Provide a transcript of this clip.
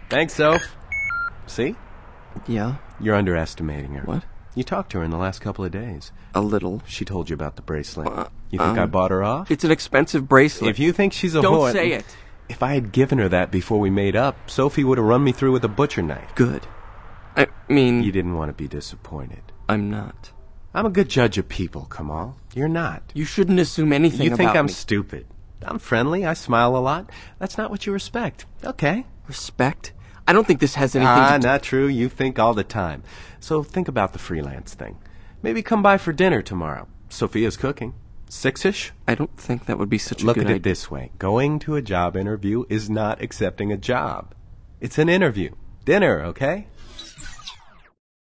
Thanks, Soph. See? Yeah? You're underestimating her. What? You talked to her in the last couple of days. A little. She told you about the bracelet. You think I bought her off? It's an expensive bracelet. If you think she's a whore... Don't say it. If I had given her that before we made up, Sophie would have run me through with a butcher knife. Good. I mean... You didn't want to be disappointed. I'm not. I'm a good judge of people, Kamal. You're not. You shouldn't assume anything about me. You think I'm stupid. I'm friendly. I smile a lot. That's not what you respect. Okay. Respect? I don't think this has anything to... Not true. You think all the time. So think about the freelance thing. Maybe come by for dinner tomorrow. Sophia's cooking. 6-ish? I don't think that would be such a good idea. Look at it this way. Going to a job interview is not accepting a job. It's an interview. Dinner, okay?